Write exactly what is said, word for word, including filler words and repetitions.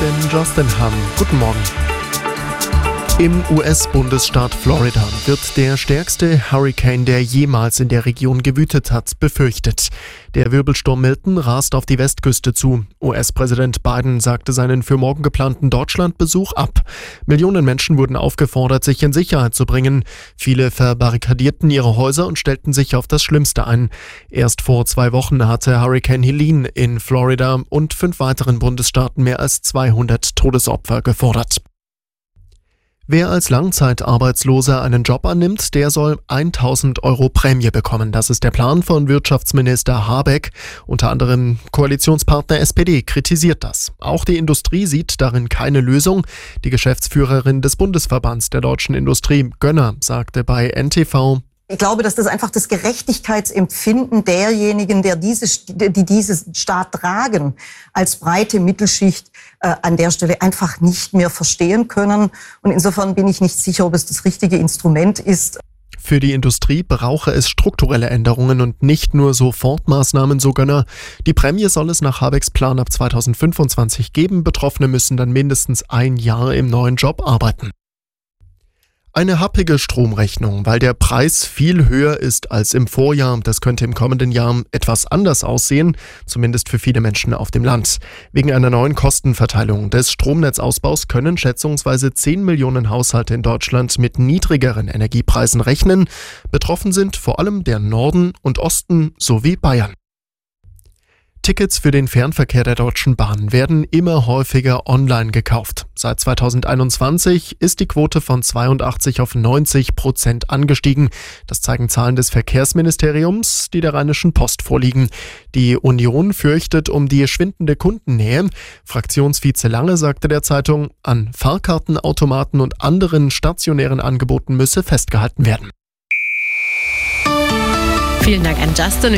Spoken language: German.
bin Justin Hahn. Guten Morgen. Im U S-Bundesstaat Florida wird der stärkste Hurrikan, der jemals in der Region gewütet hat, befürchtet. Der Wirbelsturm Milton rast auf die Westküste zu. U S-Präsident Biden sagte seinen für morgen geplanten Deutschlandbesuch ab. Millionen Menschen wurden aufgefordert, sich in Sicherheit zu bringen. Viele verbarrikadierten ihre Häuser und stellten sich auf das Schlimmste ein. Erst vor zwei Wochen hatte Hurrikan Helene in Florida und fünf weiteren Bundesstaaten mehr als zweihundert Todesopfer gefordert. Wer als Langzeitarbeitsloser einen Job annimmt, der soll tausend Euro Prämie bekommen. Das ist der Plan von Wirtschaftsminister Habeck. Unter anderem Koalitionspartner S P D kritisiert das. Auch die Industrie sieht darin keine Lösung. Die Geschäftsführerin des Bundesverbands der deutschen Industrie, Gönner, sagte bei N T V: Ich glaube, dass das einfach das Gerechtigkeitsempfinden derjenigen, der diese, die diesen Staat tragen, als breite Mittelschicht äh, an der Stelle einfach nicht mehr verstehen können. Und insofern bin ich nicht sicher, ob es das richtige Instrument ist. Für die Industrie brauche es strukturelle Änderungen und nicht nur Sofortmaßnahmen, so Gönner. Die Prämie soll es nach Habecks Plan ab zweitausendfünfundzwanzig geben. Betroffene müssen dann mindestens ein Jahr im neuen Job arbeiten. Eine happige Stromrechnung, weil der Preis viel höher ist als im Vorjahr. Das könnte im kommenden Jahr etwas anders aussehen, zumindest für viele Menschen auf dem Land. Wegen einer neuen Kostenverteilung des Stromnetzausbaus können schätzungsweise zehn Millionen Haushalte in Deutschland mit niedrigeren Energiepreisen rechnen. Betroffen sind vor allem der Norden und Osten sowie Bayern. Tickets für den Fernverkehr der Deutschen Bahn werden immer häufiger online gekauft. Seit zweitausendeinundzwanzig ist die Quote von zweiundachtzig auf neunzig Prozent angestiegen. Das zeigen Zahlen des Verkehrsministeriums, die der Rheinischen Post vorliegen. Die Union fürchtet um die schwindende Kundennähe. Fraktionsvize Lange sagte der Zeitung, an Fahrkartenautomaten und anderen stationären Angeboten müsse festgehalten werden. Vielen Dank an Justin.